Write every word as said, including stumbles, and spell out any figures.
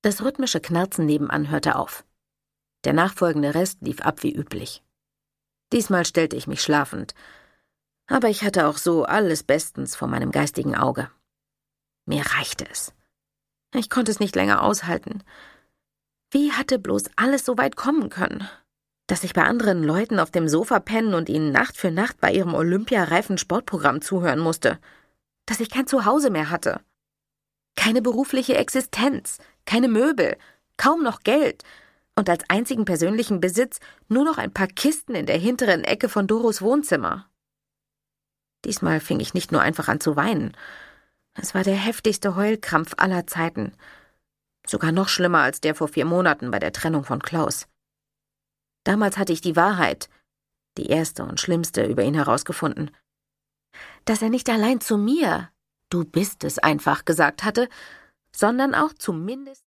Das rhythmische Knarzen nebenan hörte auf. Der nachfolgende Rest lief ab wie üblich. Diesmal stellte ich mich schlafend, aber ich hatte auch so alles bestens vor meinem geistigen Auge. Mir reichte es. Ich konnte es nicht länger aushalten. Wie hatte bloß alles so weit kommen können? Dass ich bei anderen Leuten auf dem Sofa pennen und ihnen Nacht für Nacht bei ihrem olympiareifen Sportprogramm zuhören musste. Dass ich kein Zuhause mehr hatte. Keine berufliche Existenz, keine Möbel, kaum noch Geld und als einzigen persönlichen Besitz nur noch ein paar Kisten in der hinteren Ecke von Doros Wohnzimmer. Diesmal fing ich nicht nur einfach an zu weinen. Es war der heftigste Heulkrampf aller Zeiten. Sogar noch schlimmer als der vor vier Monaten bei der Trennung von Klaus. Damals hatte ich die Wahrheit, die erste und schlimmste, über ihn herausgefunden. Dass er nicht allein zu mir, du bist es einfach, gesagt hatte, sondern auch zumindest